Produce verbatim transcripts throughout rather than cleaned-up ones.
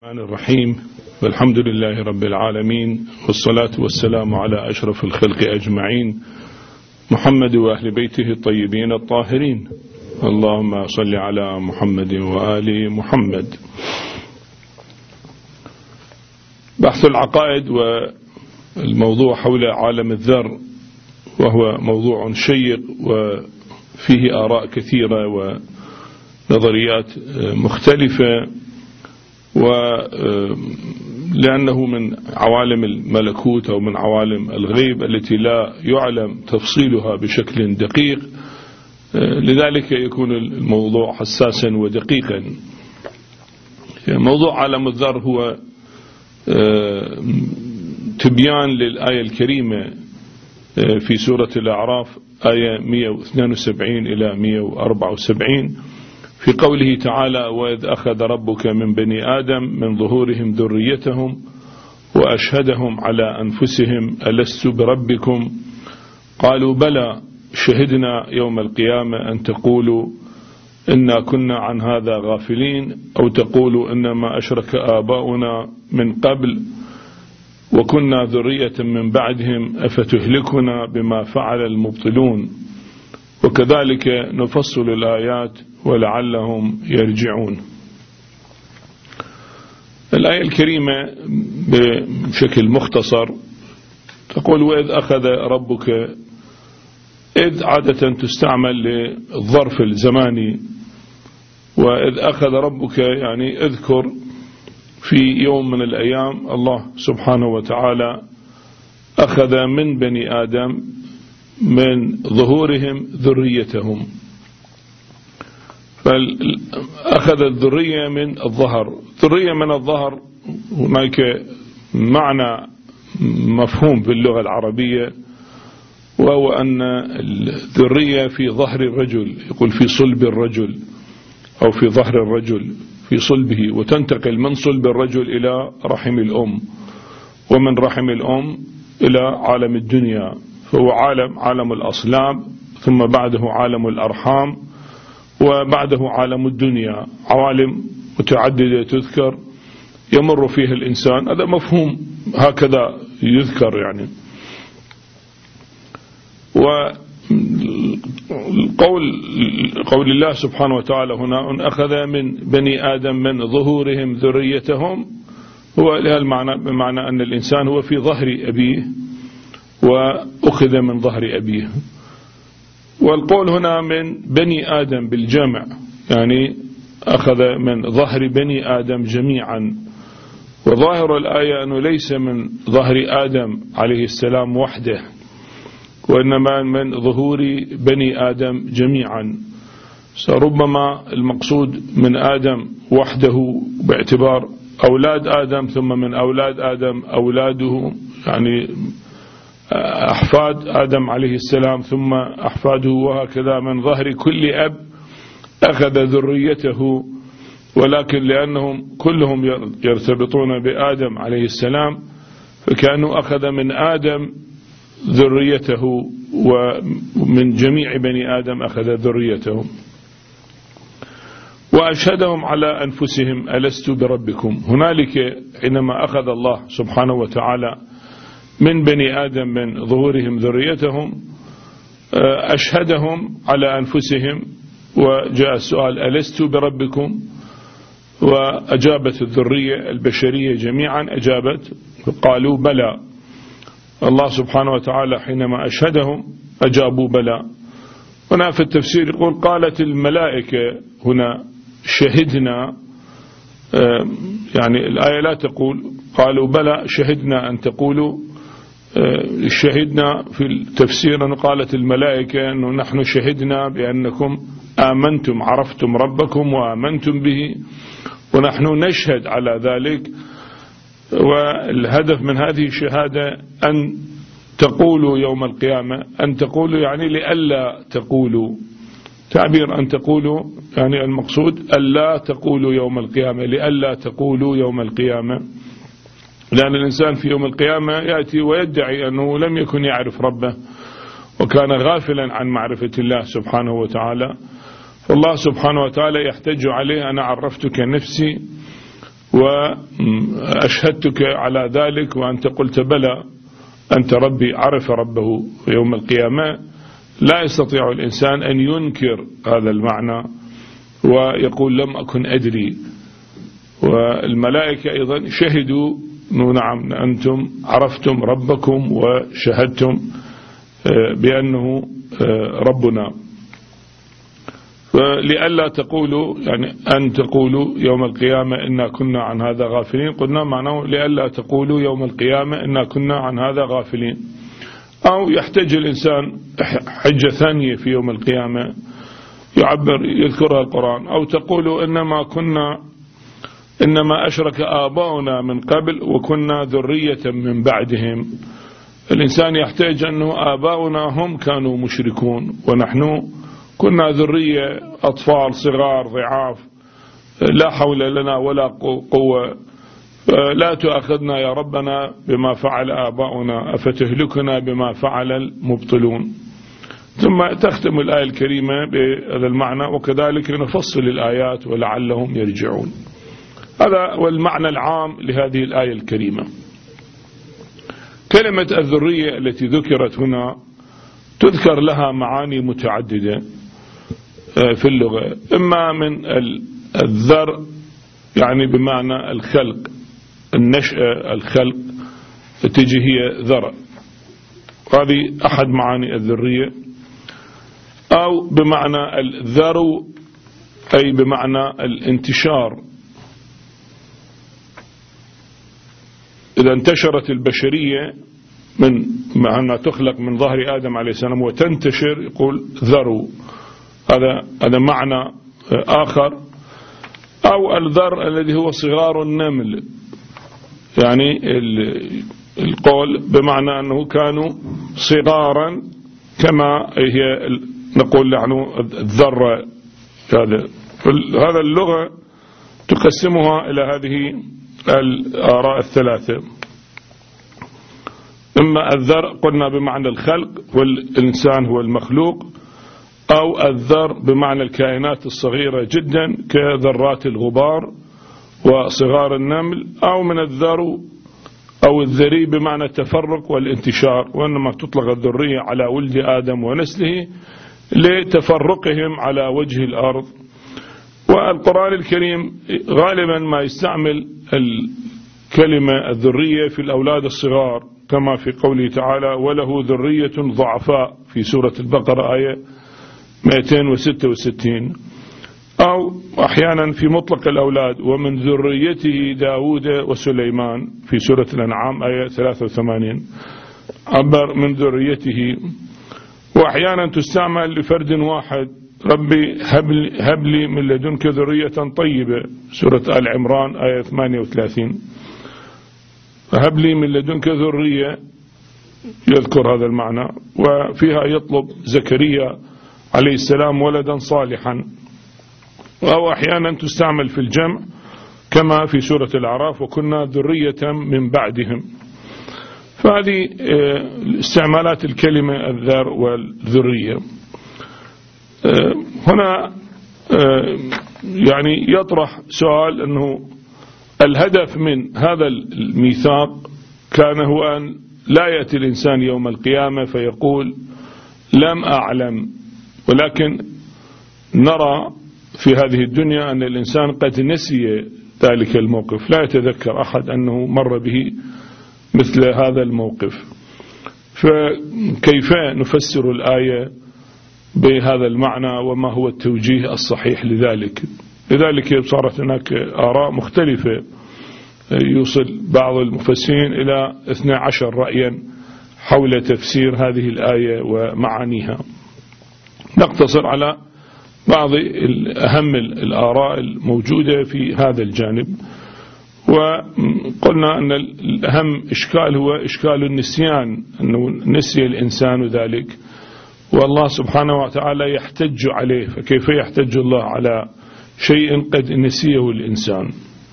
الرحمن الرحيم، والحمد لله رب العالمين، والصلاة والسلام على أشرف الخلق أجمعين، محمد وأهل بيته الطيبين الطاهرين. اللهم صل على محمد وآل محمد. بحث العقائد والموضوع حول عالم الذر، وهو موضوع شيق وفيه آراء كثيرة ونظريات مختلفة، ولأنه من عوالم الملكوت أو من عوالم الغيب التي لا يعلم تفصيلها بشكل دقيق، لذلك يكون الموضوع حساسا ودقيقا. موضوع عالم الذر هو تبيان للآية الكريمة في سورة الأعراف، آية مئة واثنين وسبعين إلى مئة وأربعة وسبعين، في قوله تعالى: وإذ أخذ ربك من بني آدم من ظهورهم ذريتهم وأشهدهم على أنفسهم ألست بربكم قالوا بلى شهدنا يوم القيامة أن تقولوا إنا كنا عن هذا غافلين أو تقولوا إنما أشرك آباؤنا من قبل وكنا ذرية من بعدهم أفتهلكنا بما فعل المبطلون وكذلك نفصل الآيات ولعلهم يرجعون. الآية الكريمة بشكل مختصر تقول: وإذ أخذ ربك. إذ عادة تستعمل للظرف الزماني، وإذ أخذ ربك يعني اذكر في يوم من الأيام الله سبحانه وتعالى أخذ من بني آدم من ظهورهم ذريتهم، فأخذ الذرية من الظهر. ذرية من الظهر هناك معنى مفهوم في اللغة العربية، وهو أن الذرية في ظهر الرجل، يقول في صلب الرجل أو في ظهر الرجل في صلبه، وتنتقل من صلب الرجل إلى رحم الأم، ومن رحم الأم إلى عالم الدنيا، فهو عالم عالم الأصلاب، ثم بعده عالم الأرحام، وبعده عالم الدنيا. عوالم متعددة تذكر يمر فيها الإنسان، هذا مفهوم هكذا يذكر يعني. وقول قول الله سبحانه وتعالى هنا: أن أخذ من بني آدم من ظهورهم ذريتهم، هو لها المعنى بمعنى أن الإنسان هو في ظهر أبيه وأخذ من ظهر أبيه. والقول هنا من بني آدم بالجمع، يعني أخذ من ظهر بني آدم جميعا. وظاهر الآية أنه ليس من ظهر آدم عليه السلام وحده، وإنما من ظهور بني آدم جميعا. ربما المقصود من آدم وحده باعتبار أولاد آدم، ثم من أولاد آدم أولاده، يعني أحفاد آدم عليه السلام ثم أحفاده، وهكذا من ظهر كل أب أخذ ذريته. ولكن لأنهم كلهم يرتبطون بآدم عليه السلام، فكانوا أخذ من آدم ذريته، ومن جميع بني آدم أخذ ذريتهم. وأشهدهم على أنفسهم ألست بربكم. هنالك حينما أخذ الله سبحانه وتعالى من بني آدم من ظهورهم ذريتهم، أشهدهم على أنفسهم، وجاء السؤال: ألست بربكم؟ وأجابت الذرية البشرية جميعا، أجابت قالوا بلى. الله سبحانه وتعالى حينما أشهدهم أجابوا بلى. هنا في التفسير يقول: قالت الملائكة هنا شهدنا، يعني الآية لا تقول قالوا بلى شهدنا أن تقولوا. شهدنا في التفسير أنه قالت الملائكة أنه نحن شهدنا بأنكم آمنتم، عرفتم ربكم وآمنتم به، ونحن نشهد على ذلك. والهدف من هذه الشهادة أن تقولوا يوم القيامة، أن تقولوا يعني لألا تقولوا، تعبير أن تقولوا يعني المقصود ألا تقولوا يوم القيامة، لألا تقولوا يوم القيامة. لأن الإنسان في يوم القيامة يأتي ويدعي أنه لم يكن يعرف ربه، وكان غافلا عن معرفة الله سبحانه وتعالى. فالله سبحانه وتعالى يحتج عليه: أنا عرفتك نفسي وأشهدتك على ذلك وأنت قلت بلى أنت ربي، عرف ربه يوم القيامة. لا يستطيع الإنسان أن ينكر هذا المعنى ويقول لم أكن أدري. والملائكة أيضا شهدوا نعم أنتم عرفتم ربكم وشهدتم بأنه ربنا. فلئلا تقولوا يعني أن تقولوا يوم القيامة إنا كنا عن هذا غافلين، قلنا معناه لئلا تقولوا يوم القيامة إنا كنا عن هذا غافلين. أو يحتاج الإنسان حجة ثانية في يوم القيامة يعبر يذكرها القرآن، أو تقولوا إنما كنا إنما أشرك آباؤنا من قبل وكنا ذرية من بعدهم. الإنسان يحتاج أنه آباؤنا هم كانوا مشركون ونحن كنا ذرية أطفال صغار ضعاف لا حول لنا ولا قوة، لا تؤاخذنا يا ربنا بما فعل آباؤنا أفتهلكنا بما فعل المبطلون. ثم تختم الآية الكريمة بهذا المعنى وكذلك نفصل الآيات ولعلهم يرجعون. هذا هو المعنى العام لهذه الآية الكريمة. كلمة الذرية التي ذكرت هنا تذكر لها معاني متعددة في اللغة، إما من الذر يعني بمعنى الخلق، النشأة الخلق تجي هي ذرة، هذه أحد معاني الذرية، أو بمعنى الذرو أي بمعنى الانتشار. إذا انتشرت البشرية من مع أنها تخلق من ظهر آدم عليه السلام وتنتشر يقول ذرو، هذا هذا معنى آخر. أو الذر الذي هو صغار النمل، يعني القول بمعنى أنه كانوا صغارا كما هي نقول يعني الذرة. هذا هذا اللغة تقسمها إلى هذه الآراء الثلاثة، إما الذر قلنا بمعنى الخلق والإنسان هو المخلوق، أو الذر بمعنى الكائنات الصغيرة جدا كذرات الغبار وصغار النمل، أو من الذرو أو الذري بمعنى التفرق والانتشار، وإنما تطلق الذرية على ولد آدم ونسله لتفرقهم على وجه الأرض. والقرآن الكريم غالبا ما يستعمل الكلمة الذرية في الأولاد الصغار كما في قوله تعالى وله ذرية ضعفاء في سورة البقرة آية مئتين وستة وستين، أو أحيانا في مطلق الأولاد ومن ذريته داود وسليمان في سورة الأنعام آية ثلاثة وثمانين عبر من ذريته. وأحيانا تستعمل لفرد واحد ربي هب لي من لدنك ذرية طيبة سورة آل عمران آية ثمانية وثلاثين، هب لي من لدنك ذرية يذكر هذا المعنى، وفيها يطلب زكريا عليه السلام ولدا صالحا. أو أحيانا تستعمل في الجمع كما في سورة الأعراف وكنا ذرية من بعدهم. فهذه استعمالات الكلمة الذر والذرية. هنا يعني يطرح سؤال أنه الهدف من هذا الميثاق كان هو أن لا يأتي الإنسان يوم القيامة فيقول لم أعلم، ولكن نرى في هذه الدنيا أن الإنسان قد نسي ذلك الموقف، لا يتذكر أحد أنه مر به مثل هذا الموقف. فكيف نفسر الآية بهذا المعنى وما هو التوجيه الصحيح لذلك؟ لذلك صارت هناك آراء مختلفة، يوصل بعض المفسرين إلى اثني عشر رأيا حول تفسير هذه الآية ومعانيها. نقتصر على بعض أهم الآراء الموجودة في هذا الجانب. وقلنا أن الأهم إشكال هو إشكال النسيان، أنه نسي الإنسان ذلك والله سبحانه وتعالى يحتج عليه، فكيف يحتج الله على شيء قد نسيه الإنسان؟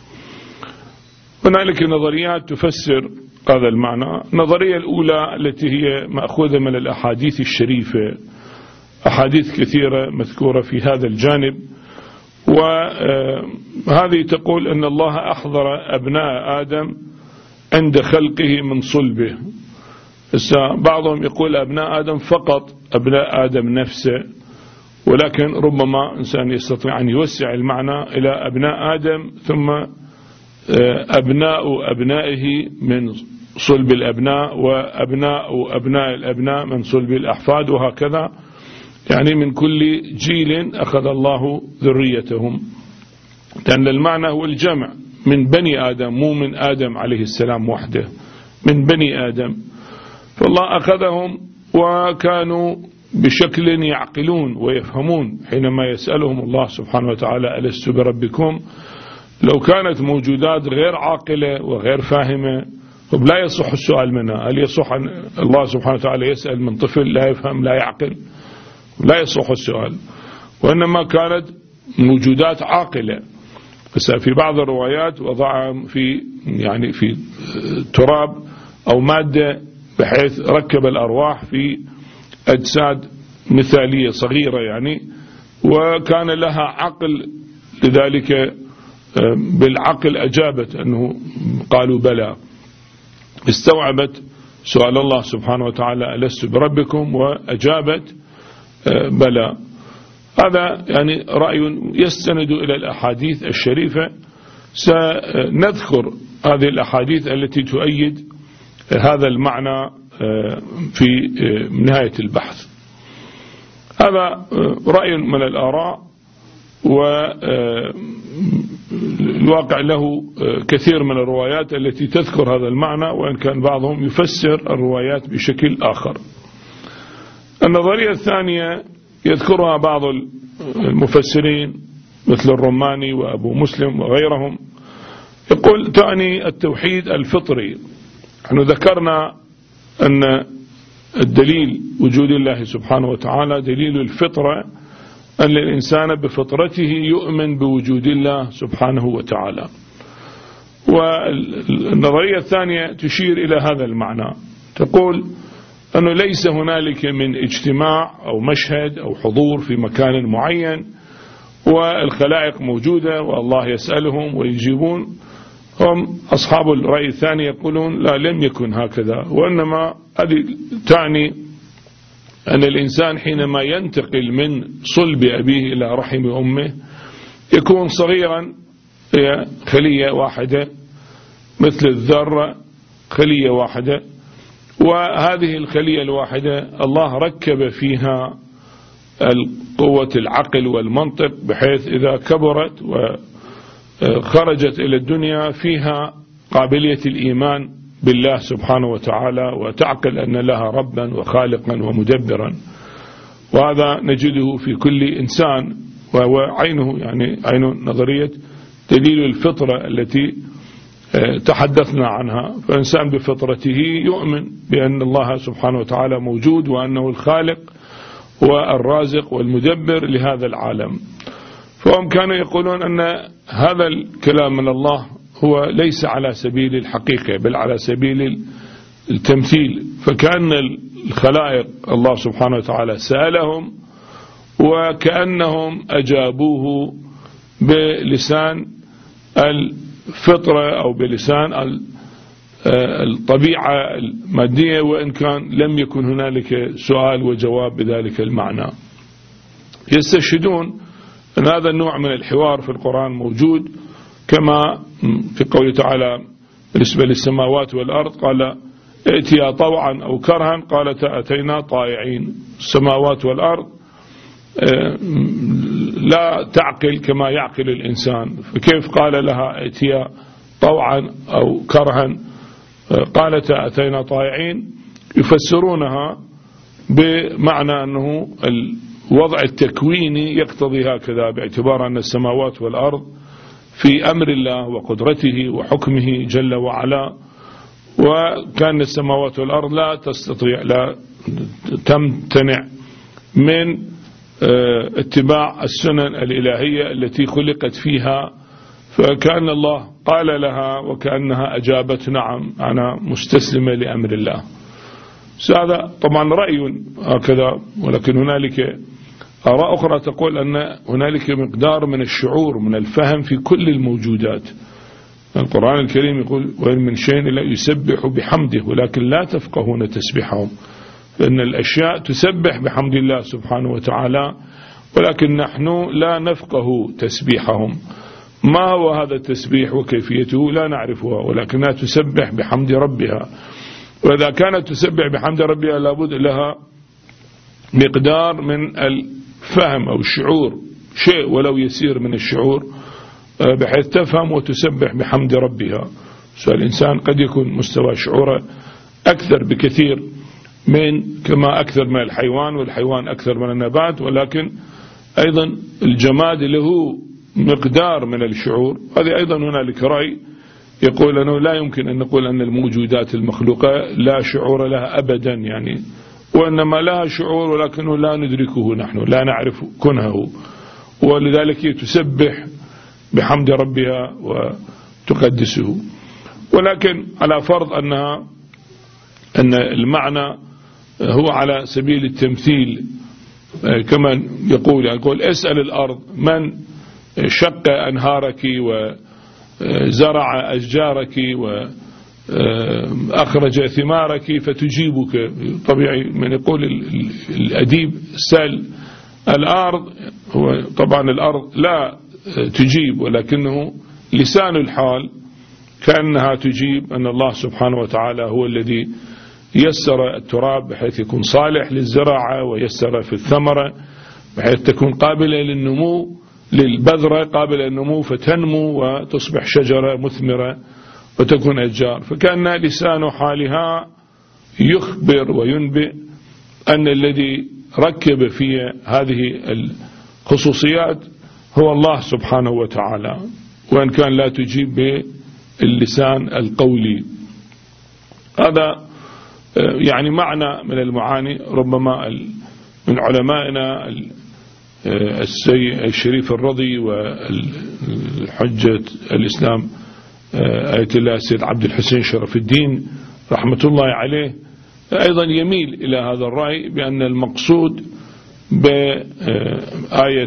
هنالك نظريات تفسر هذا المعنى. النظرية الأولى التي هي مأخوذة من الأحاديث الشريفة، أحاديث كثيرة مذكورة في هذا الجانب، وهذه تقول أن الله أحضر أبناء آدم عند خلقه من صلبه. بعضهم يقول أبناء آدم فقط أبناء آدم نفسه، ولكن ربما إنسان يستطيع أن يوسع المعنى إلى أبناء آدم ثم أبناء أبنائه من صلب الأبناء، وأبناء أبناء الأبناء من صلب الأحفاد، وهكذا، يعني من كل جيل أخذ الله ذريتهم، لأن المعنى هو الجمع من بني آدم، مو من آدم عليه السلام وحده، من بني آدم. فالله أخذهم وكانوا بشكل يعقلون ويفهمون حينما يسألهم الله سبحانه وتعالى ألست بربكم. لو كانت موجودات غير عاقلة وغير فاهمة لا يصح السؤال منها. هل يصح أن الله سبحانه وتعالى يسأل من طفل لا يفهم لا يعقل؟ لا يصح السؤال. وإنما كانت موجودات عاقلة. بس في بعض الروايات وضعهم في يعني في تراب أو مادة بحيث ركب الأرواح في أجساد مثالية صغيرة يعني، وكان لها عقل، لذلك بالعقل أجابت أنه قالوا بلى، استوعبت سؤال الله سبحانه وتعالى ألست بربكم وأجابت بلى. هذا يعني رأي يستند إلى الأحاديث الشريفة. سنذكر هذه الأحاديث التي تؤيد هذا المعنى في نهاية البحث. هذا رأي من الآراء، والواقع له كثير من الروايات التي تذكر هذا المعنى، وإن كان بعضهم يفسر الروايات بشكل آخر. النظرية الثانية يذكرها بعض المفسرين مثل الرماني وأبو مسلم وغيرهم، يقول تعني التوحيد الفطري. نحن ذكرنا أن الدليل وجود الله سبحانه وتعالى دليل الفطرة، أن الإنسان بفطرته يؤمن بوجود الله سبحانه وتعالى. والنظرية الثانية تشير إلى هذا المعنى، تقول أنه ليس هنالك من اجتماع أو مشهد أو حضور في مكان معين والخلائق موجودة والله يسألهم ويجيبون. هم أصحاب الرأي الثاني يقولون لا، لم يكن هكذا، وإنما هذه تعني أن الإنسان حينما ينتقل من صلب أبيه إلى رحم أمه يكون صغيرا، هي خلية واحدة مثل الذرة، خلية واحدة، وهذه الخلية الواحدة الله ركب فيها قوة العقل والمنطق، بحيث إذا كبرت وخرجت إلى الدنيا فيها قابلية الإيمان بالله سبحانه وتعالى، وتعقل أن لها ربا وخالقا ومدبرا. وهذا نجده في كل إنسان، وهو عينه يعني عين نظرية دليل الفطرة التي تحدثنا عنها. فإنسان بفطرته يؤمن بأن الله سبحانه وتعالى موجود، وأنه الخالق والرازق والمدبر لهذا العالم. فهم كانوا يقولون أن هذا الكلام من الله هو ليس على سبيل الحقيقة بل على سبيل التمثيل، فكأن الخلائق الله سبحانه وتعالى سألهم وكأنهم أجابوه بلسان الفطرة أو بلسان الطبيعة المادية، وإن كان لم يكن هنالك سؤال وجواب بذلك المعنى. يستشهدون أن هذا النوع من الحوار في القرآن موجود، كما في قوله تعالى بالنسبة للسماوات والأرض قال ائتيا طوعا أو كرها قالتا أتينا طائعين. السماوات والأرض لا تعقل كما يعقل الإنسان، فكيف قال لها ائتيا طوعا أو كرها قالتا أتينا طائعين؟ يفسرونها بمعنى أنه الوضع التكويني يقتضي هكذا، باعتبار أن السماوات والأرض في أمر الله وقدرته وحكمه جل وعلا، وكان السماوات والأرض لا تستطيع لا تمتنع من اتباع السنن الإلهية التي خلقت فيها. فكأن الله قال لها وكأنها أجابت نعم أنا مستسلمة لأمر الله. هذا طبعا رأي هكذا، ولكن هنالك آراء أخرى تقول أن هنالك مقدار من الشعور من الفهم في كل الموجودات. القرآن الكريم يقول وإن من شيء إلا يسبح بحمده ولكن لا تفقهون تسبيحهم، فإن الأشياء تسبح بحمد الله سبحانه وتعالى ولكن نحن لا نفقه تسبيحهم. ما هو هذا التسبيح وكيفيته لا نعرفها، ولكنها تسبح بحمد ربها، وإذا كانت تسبح بحمد ربها لابد لها مقدار من الفهم أو الشعور، شيء ولو يسير من الشعور، بحيث تفهم وتسبح بحمد ربها. فالإنسان قد يكون مستوى شعوره أكثر بكثير من كما أكثر من الحيوان، والحيوان أكثر من النبات، ولكن أيضا الجماد له مقدار من الشعور. هذه أيضا هنالك رأي يقول أنه لا يمكن أن نقول أن الموجودات المخلوقة لا شعور لها أبدا، يعني وإنما لها شعور ولكنه لا ندركه نحن، لا نعرف كنهه، ولذلك تسبح بحمد ربها وتقدسه. ولكن على فرض أنها أن المعنى هو على سبيل التمثيل، كما يقول يقول اسأل الأرض من شق أنهارك وزرع أشجارك وأخرج ثمارك فتجيبك. طبيعي من يقول الأديب سأل الأرض، هو طبعا الأرض لا تجيب ولكنه لسان الحال كأنها تجيب أن الله سبحانه وتعالى هو الذي يسر التراب بحيث يكون صالح للزراعة، ويسر في الثمرة بحيث تكون قابلة للنمو، للبذرة قابلة للنمو فتنمو وتصبح شجرة مثمرة وتكون أشجار. فكان لسان حالها يخبر وينبئ أن الذي ركب في هذه الخصوصيات هو الله سبحانه وتعالى، وإن كان لا تجيب باللسان القولي. هذا يعني معنى من المعاني. ربما من علمائنا الشريف الرضي والحجة الإسلام آية الله السيد عبد الحسين شرف الدين رحمة الله عليه أيضا يميل إلى هذا الرأي، بأن المقصود بآية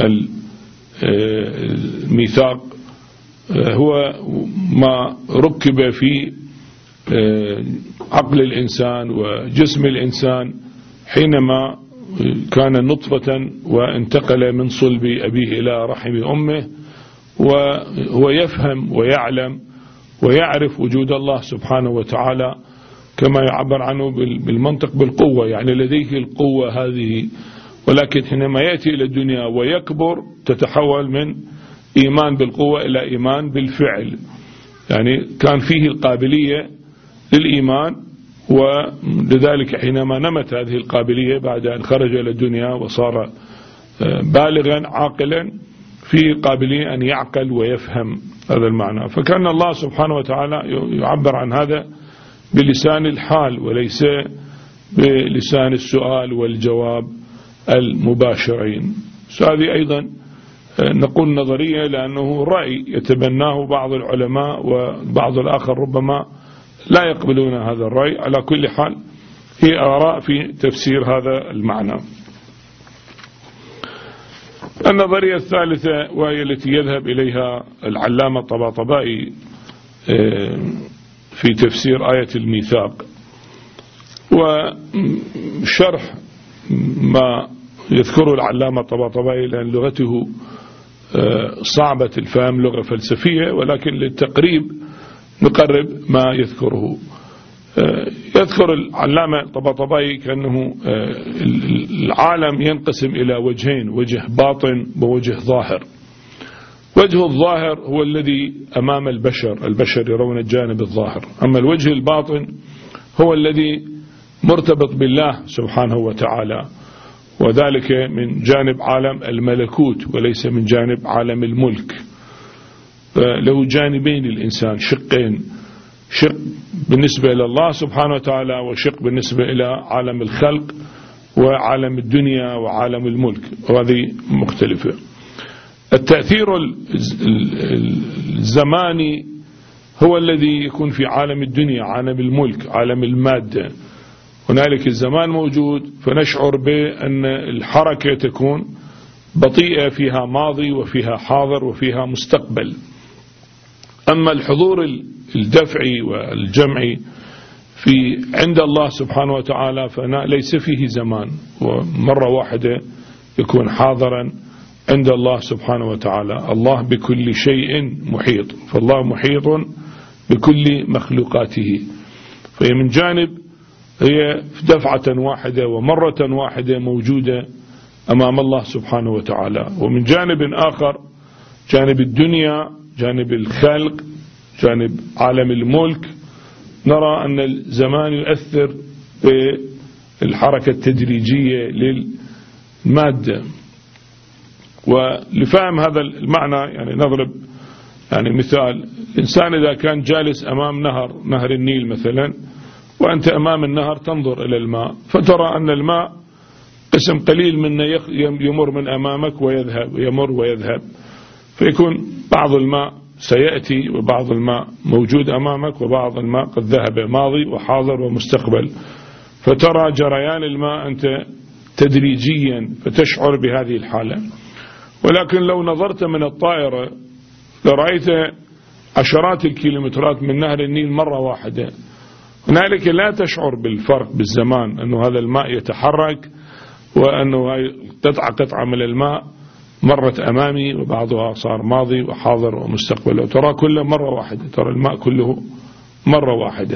الميثاق هو ما ركب في عقل الإنسان وجسم الإنسان حينما كان نطفة وانتقل من صلب أبيه إلى رحم أمه، وهو يفهم ويعلم ويعرف وجود الله سبحانه وتعالى كما يعبر عنه بالمنطق بالقوة، يعني لديه القوة هذه. ولكن حينما يأتي إلى الدنيا ويكبر تتحول من إيمان بالقوة إلى إيمان بالفعل، يعني كان فيه القابلية للإيمان، ولذلك حينما نمت هذه القابلية بعد أن خرج إلى الدنيا وصار بالغا عاقلا فيه قابلية أن يعقل ويفهم هذا المعنى. فكان الله سبحانه وتعالى يعبر عن هذا بلسان الحال وليس بلسان السؤال والجواب المباشرين. هذه أيضا نقول نظرية، لأنه رأي يتبناه بعض العلماء وبعض الآخر ربما لا يقبلون هذا الرأي. على كل حال هي آراء في تفسير هذا المعنى. النظرية الثالثة وهي التي يذهب إليها العلامة الطباطبائي في تفسير آية الميثاق وشرح ما يذكره العلامة الطباطبائي، لأن لغته صعبة الفهم، لغة فلسفية، ولكن للتقريب نقرب ما يذكره. يذكر العلامة الطباطبائي كأنه العالم ينقسم إلى وجهين، وجه باطن ووجه ظاهر. وجه الظاهر هو الذي أمام البشر، البشر يرون الجانب الظاهر، أما الوجه الباطن هو الذي مرتبط بالله سبحانه وتعالى، وذلك من جانب عالم الملكوت وليس من جانب عالم الملك. له جانبين الإنسان، شقين، شق بالنسبة إلى الله سبحانه وتعالى وشق بالنسبة إلى عالم الخلق وعالم الدنيا وعالم الملك، وهذه مختلفة. التأثير الزماني هو الذي يكون في عالم الدنيا، عالم الملك، عالم المادة، هنالك الزمان موجود، فنشعر بأن الحركة تكون بطيئة، فيها ماضي وفيها حاضر وفيها مستقبل. أما الحضور الدفعي والجمعي في عند الله سبحانه وتعالى فليس فيه زمان، ومرة واحدة يكون حاضرا عند الله سبحانه وتعالى. الله بكل شيء محيط، فالله محيط بكل مخلوقاته، فهي من جانب هي دفعة واحدة ومرة واحدة موجودة أمام الله سبحانه وتعالى. ومن جانب آخر جانب الدنيا، جانب الخلق، جانب عالم الملك، نرى أن الزمان يؤثر بالحركة التدريجية للمادة. ولفهم هذا المعنى يعني نضرب يعني مثال: الإنسان إذا كان جالس أمام نهر نهر النيل مثلا، وأنت أمام النهر تنظر إلى الماء، فترى أن الماء قسم قليل منه يمر من أمامك ويذهب، يمر ويذهب، فيكون بعض الماء سيأتي وبعض الماء موجود أمامك وبعض الماء قد ذهب، ماضي وحاضر ومستقبل، فترى جريان الماء أنت تدريجيا فتشعر بهذه الحالة. ولكن لو نظرت من الطائرة لرأيت عشرات الكيلومترات من نهر النيل مرة واحدة، هنالك لا تشعر بالفرق بالزمان، أنه هذا الماء يتحرك وأنه قطعة قطعة من الماء مرت أمامي وبعضها صار ماضي وحاضر ومستقبل، وترى كله مرة واحدة، ترى الماء كله مرة واحدة.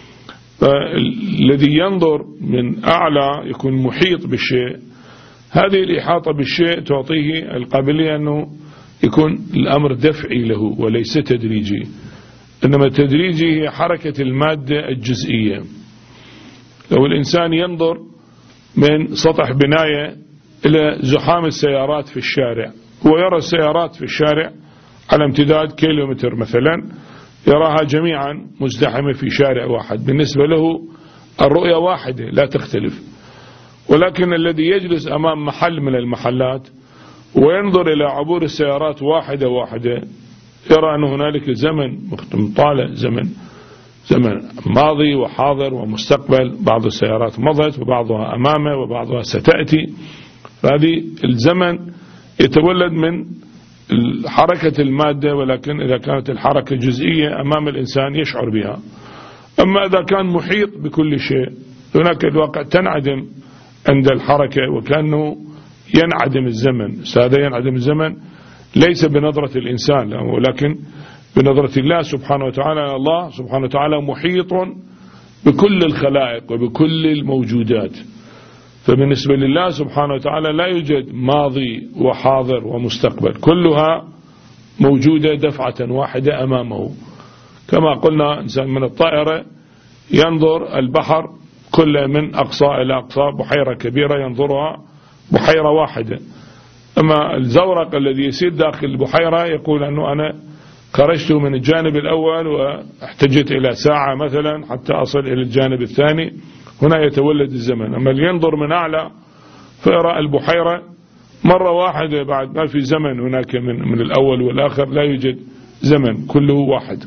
فالذي ينظر من أعلى يكون محيط بالشيء، هذه الإحاطة بالشيء تعطيه القابلية أنه يكون الأمر دفعي له وليس تدريجي، إنما التدريجي هي حركة المادة الجزئية. لو الإنسان ينظر من سطح بناية إلى زحام السيارات في الشارع، هو يرى السيارات في الشارع على امتداد كيلومتر مثلا، يراها جميعا مزدحمة في شارع واحد، بالنسبة له الرؤية واحدة لا تختلف. ولكن الذي يجلس أمام محل من المحلات وينظر إلى عبور السيارات واحدة واحدة، يرى أن هنالك زمن مطالع، زمن زمن ماضي وحاضر ومستقبل، بعض السيارات مضت وبعضها أمامه وبعضها ستأتي. فهذه الزمن يتولد من حركة المادة، ولكن إذا كانت الحركة جزئية أمام الإنسان يشعر بها. أما إذا كان محيط بكل شيء، هناك الواقع تنعدم عند الحركة وكأنه ينعدم الزمن. هذا ينعدم الزمن ليس بنظرة الإنسان، ولكن بنظرة الله سبحانه وتعالى. الله سبحانه وتعالى محيط بكل الخلائق وبكل الموجودات، فبالنسبة لله سبحانه وتعالى لا يوجد ماضي وحاضر ومستقبل، كلها موجودة دفعة واحدة أمامه. كما قلنا إنسان من الطائرة ينظر البحر كله من أقصى إلى أقصى، بحيرة كبيرة ينظرها بحيرة واحدة. أما الزورق الذي يسير داخل البحيرة يقول أنه أنا خرجت من الجانب الأول واحتجت إلى ساعة مثلا حتى أصل إلى الجانب الثاني، هنا يتولد الزمن. أما اللي ينظر من أعلى فيرى البحيرة مرة واحدة، بعد ما في زمن هناك من, من الأول والآخر، لا يوجد زمن، كله واحد.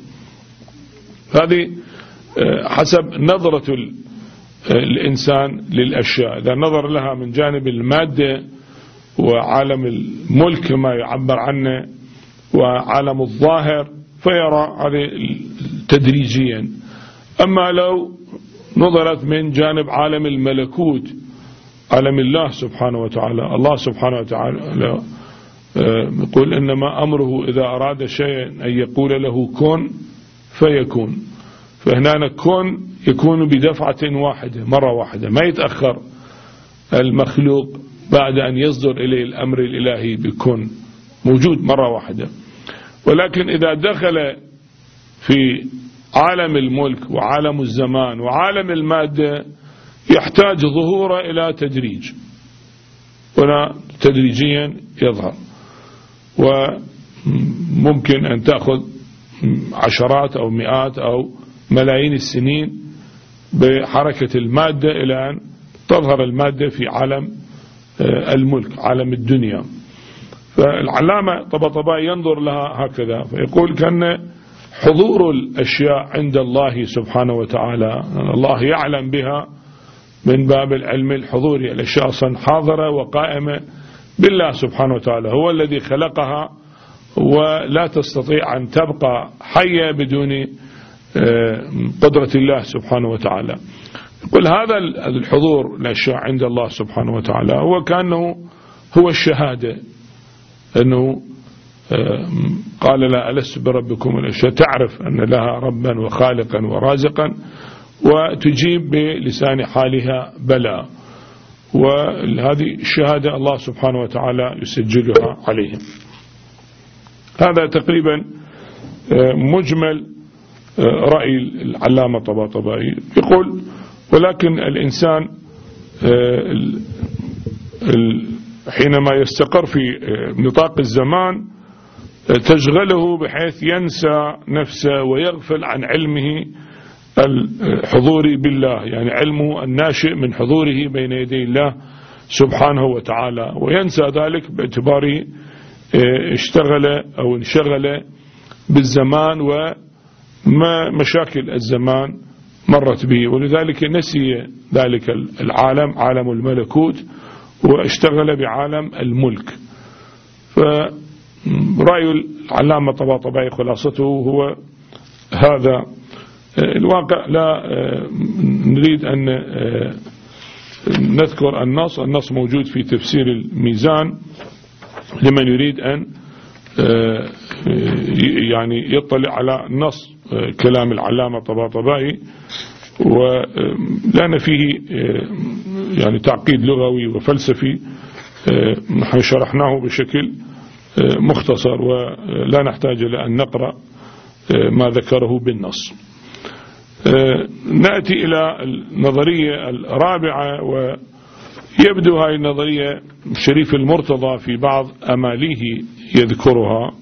هذه حسب نظرة الإنسان للأشياء. إذا نظر لها من جانب المادة وعالم الملك كما يعبر عنه وعالم الظاهر فيرى هذه تدريجيا. أما لو نظرت من جانب عالم الملكوت، عالم الله سبحانه وتعالى، الله سبحانه وتعالى يقول إنما أمره إذا أراد شيئا أن يقول له كن فيكون. فهنا كن يكون بدفعة واحدة مرة واحدة، ما يتأخر المخلوق بعد أن يصدر إليه الأمر الإلهي بكن، موجود مرة واحدة. ولكن إذا دخل في عالم الملك وعالم الزمان وعالم المادة يحتاج ظهوره إلى تدريج، هنا تدريجيا يظهر، وممكن أن تأخذ عشرات أو مئات أو ملايين السنين بحركة المادة إلى أن تظهر المادة في عالم الملك، عالم الدنيا. فالعلامة طبطبائي ينظر لها هكذا، فيقول كأن حضور الأشياء عند الله سبحانه وتعالى الله يعلم بها من باب العلم الحضوري، الأشياء أصلا حاضرة وقائمة بالله سبحانه وتعالى، هو الذي خلقها ولا تستطيع أن تبقى حية بدون قدرة الله سبحانه وتعالى. يقول هذا الحضور الأشياء عند الله سبحانه وتعالى هو كأنه هو الشهادة، أنه قال لا ألست بربكم، الأشياء تعرف أن لها ربا وخالقا ورازقا وتجيب بلسان حالها بلى، وهذه الشهادة الله سبحانه وتعالى يسجلها عليهم. هذا تقريبا مجمل رأي العلامة طباطبائي. يقول ولكن الإنسان حينما يستقر في نطاق الزمان تشغله بحيث ينسى نفسه ويغفل عن علمه الحضوري بالله، يعني علمه الناشئ من حضوره بين يدي الله سبحانه وتعالى، وينسى ذلك باعتباره اشتغل أو انشغل بالزمان وما مشاكل الزمان مرت به، ولذلك نسي ذلك العالم عالم الملكوت واشتغل بعالم الملك. فرأي العلامة طباطبائي خلاصته هو هذا الواقع. لا نريد أن نذكر النص، النص موجود في تفسير الميزان لمن يريد أن يعني يطلع على نص كلام العلامة طباطبائي، ولأن فيه يعني تعقيد لغوي وفلسفي نحن شرحناه بشكل مختصر ولا نحتاج إلى أن نقرأ ما ذكره بالنص. نأتي إلى النظرية الرابعة، ويبدو هذه النظرية شريف المرتضى في بعض أماليه يذكرها،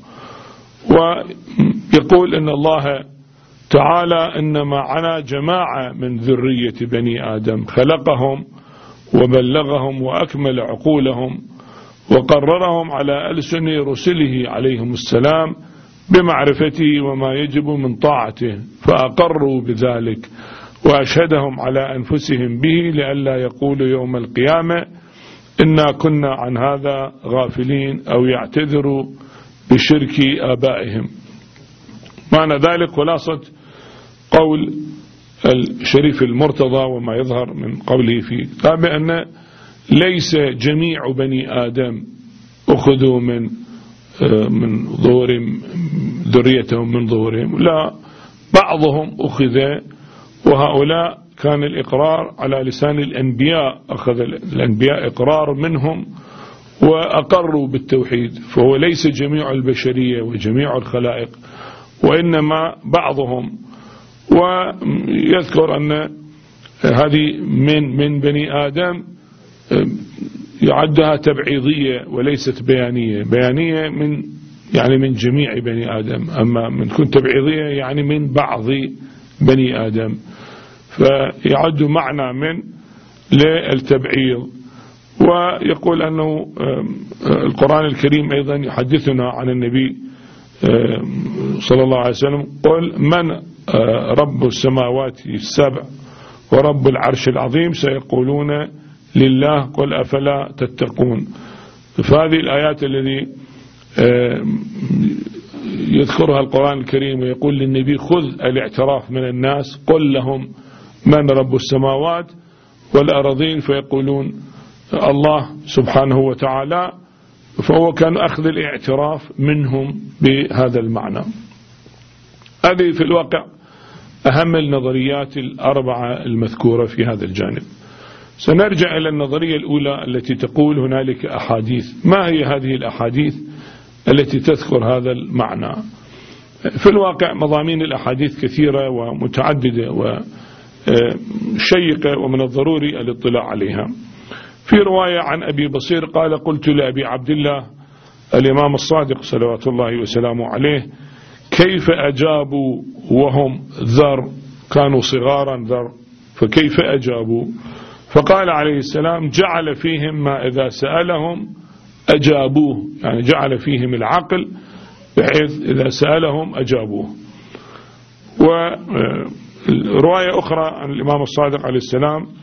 ويقول إن الله تعالى إنما عنا جماعة من ذرية بني آدم خلقهم وبلغهم وأكمل عقولهم وقررهم على ألسن رسله عليهم السلام بمعرفته وما يجب من طاعته، فأقروا بذلك وأشهدهم على أنفسهم به لئلا يقولوا يوم القيامة إنا كنا عن هذا غافلين أو يعتذروا بشرك آبائهم. معنى ذلك خلاصة قول الشريف المرتضى وما يظهر من قوله في كتابه أن ليس جميع بني آدم أخذوا من من ظهورهم ذريتهم من ظهورهم، لا، بعضهم أخذ، وهؤلاء كان الإقرار على لسان الأنبياء، أخذ الأنبياء إقرار منهم وأقروا بالتوحيد، فهو ليس جميع البشرية وجميع الخلائق وإنما بعضهم. ويذكر أن هذه من من بني آدم يعدها تبعيضية وليست بيانية، بيانية من يعني من جميع بني آدم، أما من كن تبعيضية يعني من بعض بني آدم، فيعد معنى من للتبعيض. ويقول أنه القرآن الكريم أيضا يحدثنا عن النبي صلى الله عليه وسلم، قل من رب السماوات السبع ورب العرش العظيم سيقولون لله قل أفلا تتقون. فهذه الآيات الذي يذكرها القرآن الكريم ويقول للنبي خذ الاعتراف من الناس، قل لهم من رب السماوات والأرضين، فيقولون الله سبحانه وتعالى، فهو كان أخذ الاعتراف منهم بهذا المعنى. هذه في الواقع أهم النظريات الأربعة المذكورة في هذا الجانب. سنرجع إلى النظرية الأولى التي تقول هنالك أحاديث. ما هي هذه الأحاديث التي تذكر هذا المعنى؟ في الواقع مضامين الأحاديث كثيرة ومتعددة وشيقة، ومن الضروري الاطلاع عليها. في رواية عن أبي بصير قال قلت لأبي عبد الله الإمام الصادق صلوات الله وسلامه عليه كيف أجابوا وهم ذر، كانوا صغارا ذر، فكيف أجابوا؟ فقال عليه السلام جعل فيهم ما إذا سألهم أجابوه، يعني جعل فيهم العقل بحيث إذا سألهم أجابوه. ورواية أخرى عن الإمام الصادق عليه السلام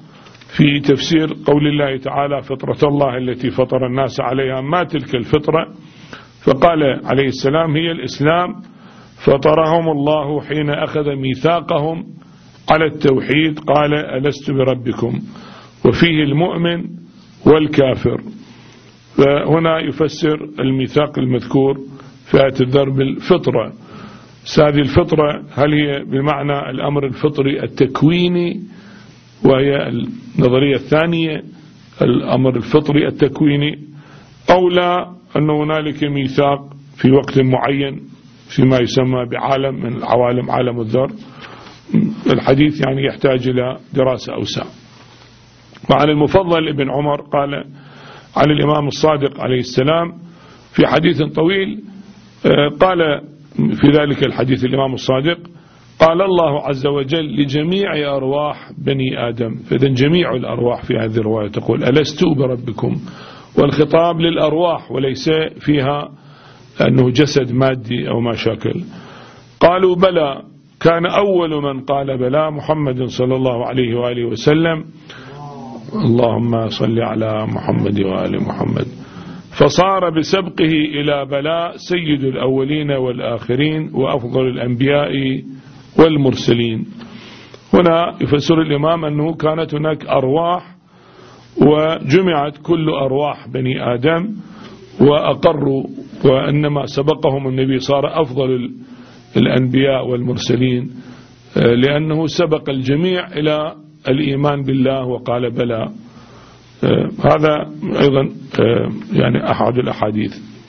في تفسير قول الله تعالى فطرة الله التي فطر الناس عليها ما تلك الفطرة، فقال عليه السلام هي الإسلام، فطرهم الله حين أخذ ميثاقهم على التوحيد قال ألست بربكم، وفيه المؤمن والكافر. فهنا يفسر الميثاق المذكور في آية الذر بالفطرة. هذه الفطرة هل هي بمعنى الأمر الفطري التكويني، وهي النظرية الثانية الأمر الفطري التكويني، أو لا أن هنالك ميثاق في وقت معين فيما يسمى بعالم من العوالم عالم الذر؟ الحديث يعني يحتاج إلى دراسة أوسع. وعن المفضل ابن عمر قال عن الإمام الصادق عليه السلام في حديث طويل، قال في ذلك الحديث الإمام الصادق قال الله عز وجل لجميع أرواح بني آدم، فإذن جميع الأرواح في هذه الرواية تقول ألست بربكم، والخطاب للأرواح وليس فيها أنه جسد مادي أو ما شاكل. قالوا بلى، كان أول من قال بلى محمد صلى الله عليه وآله وسلم، اللهم صل على محمد وآل محمد، فصار بسبقه إلى بلاء سيد الأولين والآخرين وأفضل الأنبياء والمرسلين. هنا يفسر الإمام أنه كانت هناك أرواح وجمعت كل أرواح بني آدم وأقروا، وإنما سبقهم النبي صار أفضل الأنبياء والمرسلين لأنه سبق الجميع إلى الإيمان بالله وقال بلى. هذا أيضا يعني أحد الأحاديث.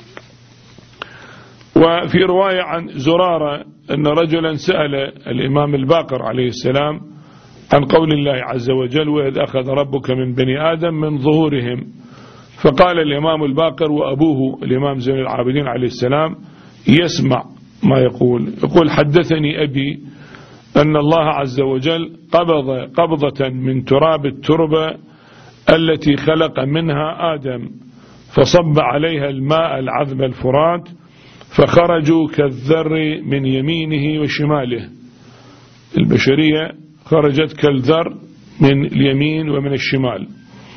وفي رواية عن زرارة أن رجلا سأل الإمام الباقر عليه السلام عن قول الله عز وجل وإذ أخذ ربك من بني آدم من ظهورهم، فقال الإمام الباقر وأبوه الإمام زين العابدين عليه السلام يسمع ما يقول، يقول حدثني أبي أن الله عز وجل قبض قبضة من تراب التربة التي خلق منها آدم فصب عليها الماء العذب الفرات فخرجوا كالذر من يمينه وشماله. البشرية خرجت كالذر من اليمين ومن الشمال،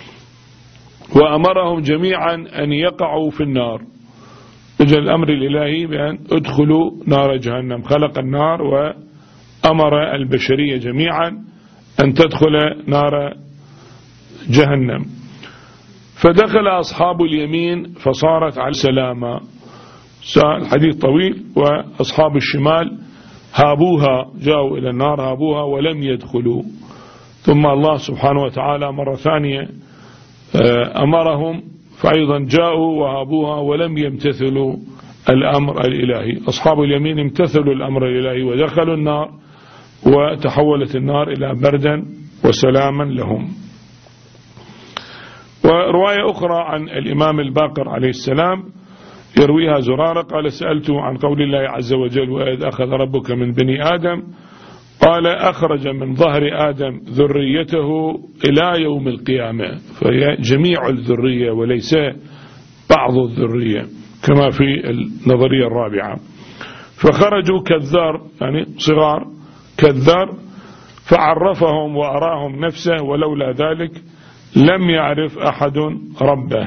وأمرهم جميعا أن يقعوا في النار. جاء الأمر الإلهي بأن ادخلوا نار جهنم، خلق النار وأمر البشرية جميعا أن تدخل نار جهنم. فدخل أصحاب اليمين فصارت على سلامة، الحديث طويل، وأصحاب الشمال هابوها، جاءوا إلى النار هابوها ولم يدخلوا. ثم الله سبحانه وتعالى مرة ثانية أمرهم فأيضا جاءوا وهابوها ولم يمتثلوا الأمر الإلهي. أصحاب اليمين امتثلوا الأمر الإلهي ودخلوا النار، وتحولت النار إلى بردا وسلاما لهم. ورواية أخرى عن الإمام الباقر عليه السلام يرويها زرارة قال سألته عن قول الله عز وجل وإذ أخذ ربك من بني آدم، قال أخرج من ظهر آدم ذريته إلى يوم القيامة، فهي جميع الذرية وليس بعض الذرية كما في النظرية الرابعة. فخرجوا كالذر يعني صغار كالذر، فعرفهم وأراهم نفسه ولولا ذلك لم يعرف أحد ربه.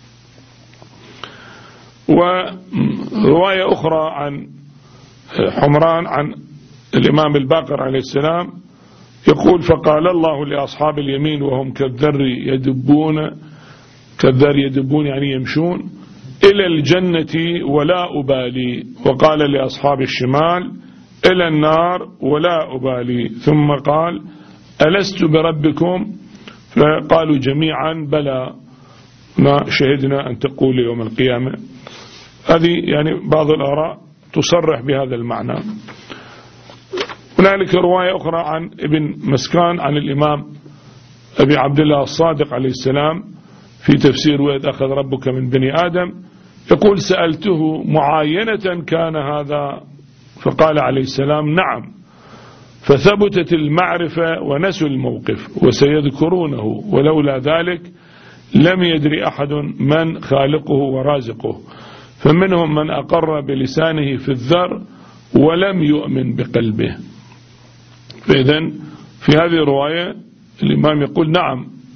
ورواية أخرى عن حمران عن الإمام الباقر عليه السلام يقول فقال الله لأصحاب اليمين وهم كالذر يدبون، كالذر يدبون يعني يمشون إلى الجنة ولا أبالي، وقال لأصحاب الشمال إلى النار ولا أبالي، ثم قال ألست بربكم؟ فقالوا جميعا بلى ما شهدنا أن تقول يوم القيامة. هذه يعني بعض الآراء تصرح بهذا المعنى. هنالك رواية أخرى عن ابن مسكان عن الإمام أبي عبد الله الصادق عليه السلام في تفسير وإذ أخذ ربك من بني آدم يقول سألته معاينة كان هذا؟ فقال عليه السلام نعم، فثبتت المعرفة ونسوا الموقف وسيذكرونه، ولولا ذلك لم يدري أحد من خالقه ورازقه، فمنهم من أقر بلسانه في الذر ولم يؤمن بقلبه. فإذن في هذه الرواية الإمام يقول نعم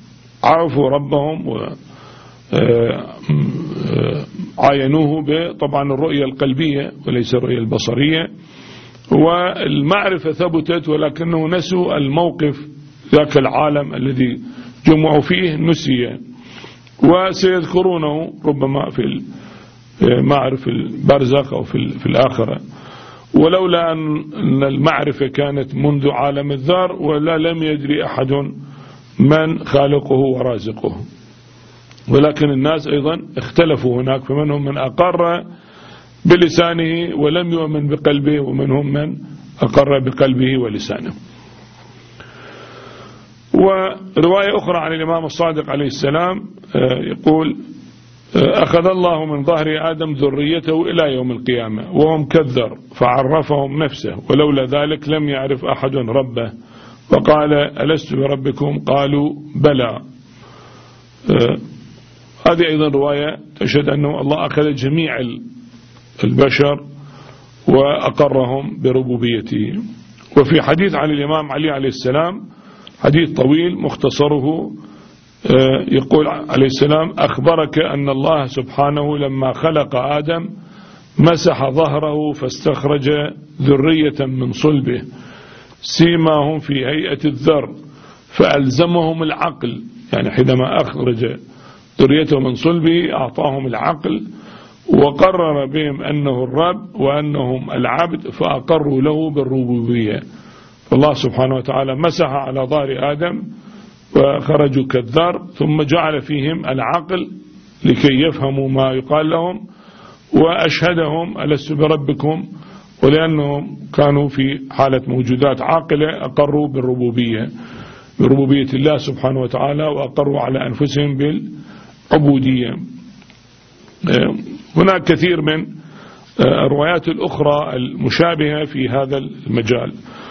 عرفوا ربهم وعاينوه طبعا الرؤية القلبية وليس الرؤية البصرية، والمعرفة ثبتت ولكنه نسوا الموقف ذاك العالم الذي جمعوا فيه نسي، وسيذكرونه ربما في معرفة البرزخ أو في الآخرة. ولولا أن المعرفة كانت منذ عالم الذر ولا لم يدري أحد من خالقه ورازقه، ولكن الناس أيضا اختلفوا هناك، فمنهم من أقر بلسانه ولم يؤمن بقلبه، ومنهم من أقر بقلبه ولسانه. ورواية أخرى عن الإمام الصادق عليه السلام يقول: أخذ الله من ظهر آدم ذريته إلى يوم القيامة وهم كالذر فعرفهم نفسه، ولولا ذلك لم يعرف أحد ربه، وقال: ألست بربكم؟ قالوا: بلى. هذه أيضا رواية تشهد أنه الله أخذ جميع البشر وأقرهم بربوبيته. وفي حديث عن الإمام علي عليه السلام، حديث طويل مختصره، يقول عليه السلام: أخبرك أن الله سبحانه لما خلق آدم مسح ظهره فاستخرج ذرية من صلبه سيماهم في هيئة الذر فألزمهم العقل، يعني حينما أخرج ذريته من صلبه أعطاهم العقل وقرر بهم أنه الرب وأنهم العبد، فأقروا له بالربوبية. فالله سبحانه وتعالى مسح على ظهر آدم وخرجوا كالذر، ثم جعل فيهم العقل لكي يفهموا ما يقال لهم، وأشهدهم: ألست بربكم؟ ولأنهم كانوا في حالة موجودات عاقلة أقروا بالربوبية بربوبية الله سبحانه وتعالى، وأقروا على أنفسهم بالعبودية. هناك كثير من الروايات الأخرى المشابهة في هذا المجال.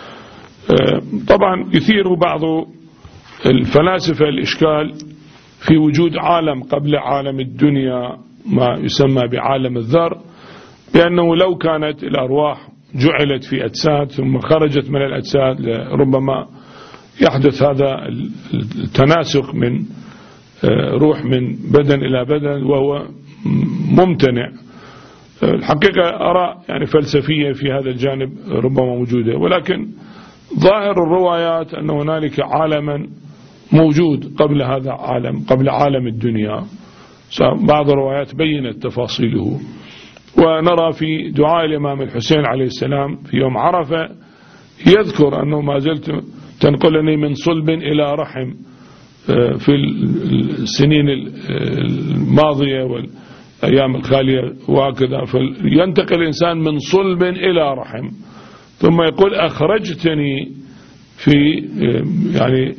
طبعا يثير بعض الفلاسفة الإشكال في وجود عالم قبل عالم الدنيا، ما يسمى بعالم الذر، لأنه لو كانت الأرواح جعلت في أجساد ثم خرجت من الأجساد ربما يحدث هذا التناسق من روح من بدن إلى بدن، وهو ممتنع. الحقيقة أرى يعني فلسفية في هذا الجانب ربما موجودة، ولكن ظاهر الروايات أن هنالك عالما موجود قبل هذا العالم، قبل عالم الدنيا. بعض الروايات بينت تفاصيله. ونرى في دعاء الإمام الحسين عليه السلام في يوم عرفة يذكر أنه ما زلت تنقلني من صلب إلى رحم في السنين الماضية والأيام الخالية وهكذا، فينتقل الإنسان من صلب إلى رحم، ثم يقول: أخرجتني في يعني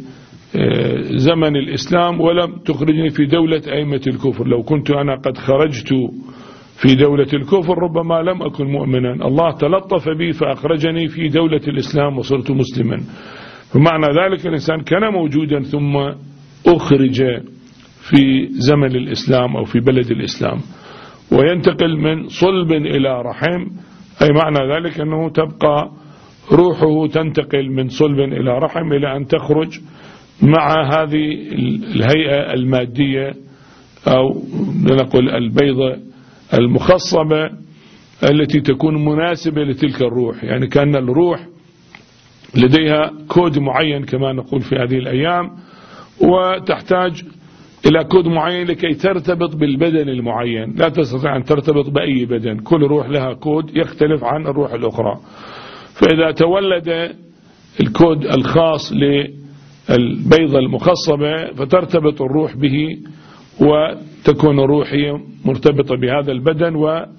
زمن الإسلام ولم تخرجني في دولة أئمة الكفر، لو كنت أنا قد خرجت في دولة الكفر ربما لم أكن مؤمنا، الله تلطف بي فأخرجني في دولة الإسلام وصرت مسلما. فمعنى ذلك الإنسان كان موجودا ثم أخرج في زمن الإسلام أو في بلد الإسلام، وينتقل من صلب إلى رحم، أي معنى ذلك أنه تبقى روحه تنتقل من صلب إلى رحم إلى أن تخرج مع هذه الهيئة المادية أو نقول البيضة المخصبة التي تكون مناسبة لتلك الروح. يعني كأن الروح لديها كود معين كما نقول في هذه الأيام، وتحتاج إلى كود معين لكي ترتبط بالبدن المعين، لا تستطيع أن ترتبط بأي بدن، كل روح لها كود يختلف عن الروح الأخرى. فإذا تولد الكود الخاص للبيضة المخصبة فترتبط الروح به، وتكون روحية مرتبطة بهذا البدن،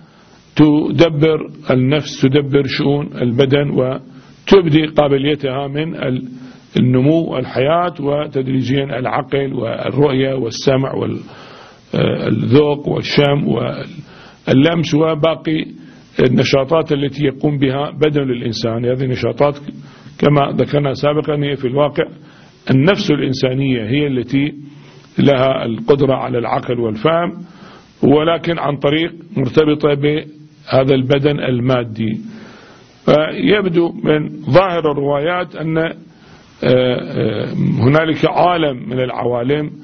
وتدبر النفس تدبر شؤون البدن، وتبدي قابليتها من النمو والحياة، وتدريجيا العقل والرؤية والسمع والذوق والشم واللمس وباقي النشاطات التي يقوم بها بدن الإنسان. هذه النشاطات كما ذكرنا سابقا هي في الواقع النفس الإنسانية هي التي لها القدرة على العقل والفهم، ولكن عن طريق مرتبطة بهذا البدن المادي. فيبدو من ظاهر الروايات أن هنالك عالم من العوالم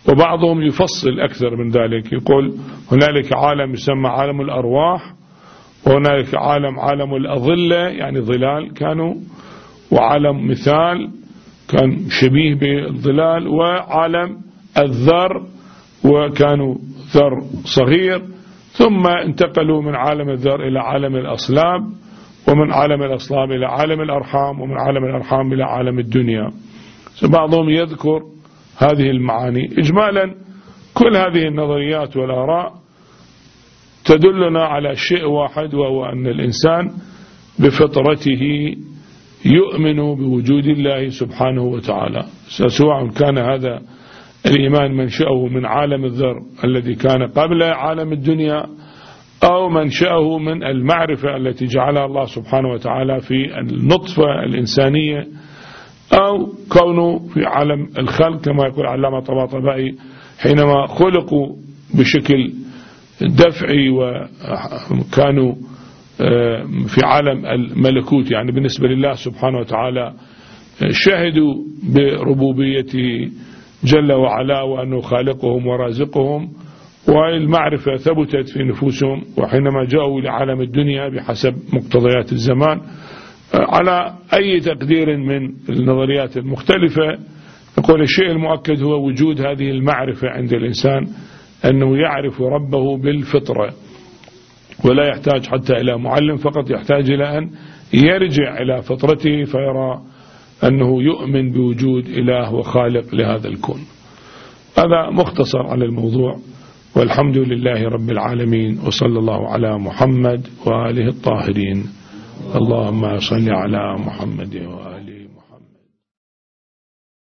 وبعضهم يفصل أكثر من ذلك، يقول هنالك عالم يسمى عالم الأرواح، وهنالك عالم عالم الأظلة يعني ظلال كانوا، وعالم مثال كان شبيه بالظلال، وعالم الذر وكانوا ذر صغير، ثم انتقلوا من عالم الذر إلى عالم الأصلاب، ومن عالم الأصلاب إلى عالم الأرحام، ومن عالم الأرحام إلى عالم الدنيا. بعضهم يذكر هذه المعاني. إجمالا كل هذه النظريات والآراء تدلنا على شيء واحد، وهو أن الإنسان بفطرته يؤمن بوجود الله سبحانه وتعالى، سواء كان هذا الإيمان منشأه من عالم الذر الذي كان قبل عالم الدنيا، أو منشأه من المعرفة التي جعلها الله سبحانه وتعالى في النطفة الإنسانية، أو كونه في عالم الخلق كما يقول علامة طباطبائي حينما خلقوا بشكل دفعي وكانوا في عالم الملكوت، يعني بالنسبة لله سبحانه وتعالى شهدوا بربوبيته جل وعلا وأنه خالقهم ورازقهم، والمعرفة ثبتت في نفوسهم. وحينما جاءوا إلى عالم الدنيا بحسب مقتضيات الزمان على أي تقدير من النظريات المختلفة، نقول الشيء المؤكد هو وجود هذه المعرفة عند الإنسان، أنه يعرف ربه بالفطرة، ولا يحتاج حتى إلى معلم، فقط يحتاج إلى أن يرجع إلى فطرته فيرى أنه يؤمن بوجود إله وخالق لهذا الكون. هذا مختصر على الموضوع، والحمد لله رب العالمين، وصلى الله على محمد وآله الطاهرين. اللهم صل على محمد وآله